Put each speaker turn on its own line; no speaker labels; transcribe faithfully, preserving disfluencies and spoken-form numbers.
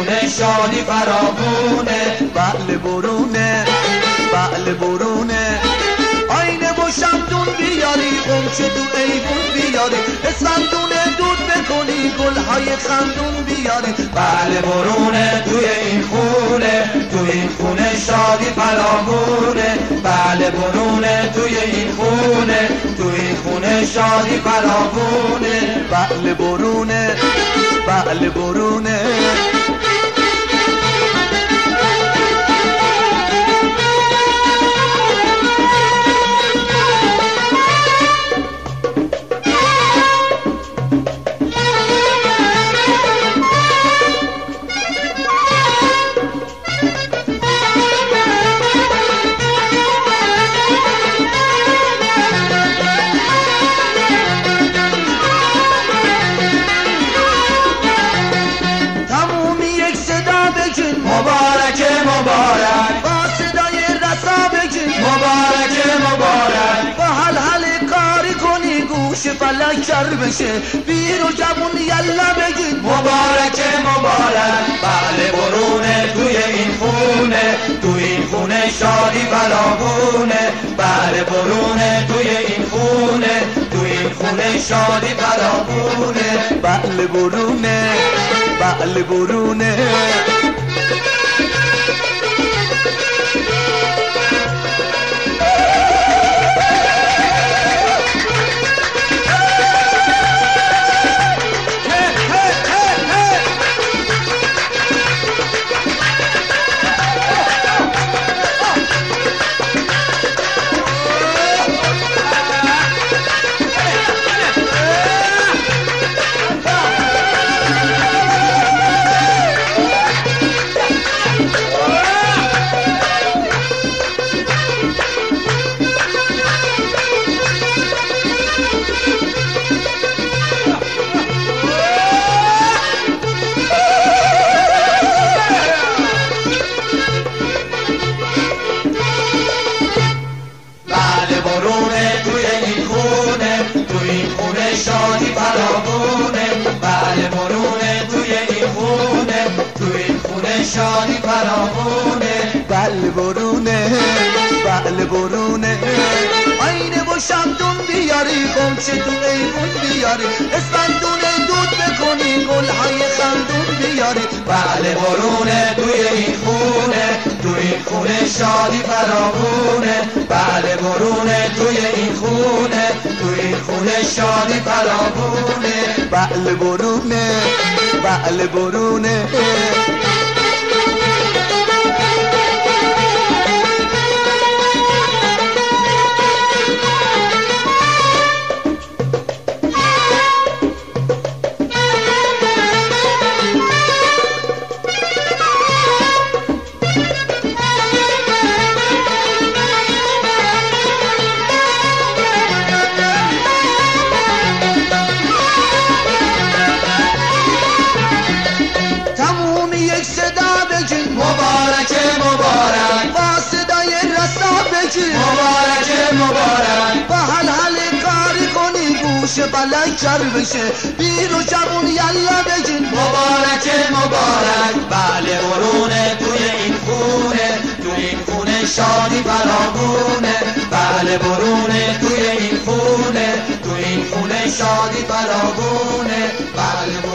خونه شادی فراوونه.
بله برونه بله برونه آینه و شمدون بیاری، غنچه تو ایوون بیاری، اسفندون دود بکنی، گلهای خندون بیاری.
بله برونه توی این خونه، توی این خونه شادی فراوونه. بله برونه توی این خونه، توی این خونه شادی فراوونه.
بله برونه بله برونه
مبارک مبارک،
با صدای رسا بگین
مبارک مبارک،
با حل حل کاری کنی گوش فلک کر بشه، پیر و جوون یلا بگین
مبارک مبارک. بله برونه توی این خونه، توی این خونه شادی فراوونه. بله برونه توی این خونه، توی این خونه شادی فراوونه.
بله برونه بله برونه
شادی فراوونه. بله برونه توی این خونه، توی این خونه شادی فراوونه.
بله برونه بله برونه آینه و شمدون بیاری، غنچه تو ایوون بیاری، اسفندون دود بکنی، گلهای خندون بیاری.
بله برونه توی این خونه، توی این خونه شادی فراوونه. بله برونه توی این خونه، توی این خونه شادی فراوونه.
بله برونه بله برونه
مبارک مبارک،
با حل حل کاری کنی گوش فلک کر بشه، پیر و جوون یلا بگین
مبارک مبارک. بله برونه توی این خونه، توی این خونه شادی فراوونه. بله برونه توی این خونه، توی این خونه شادی فراوونه. بله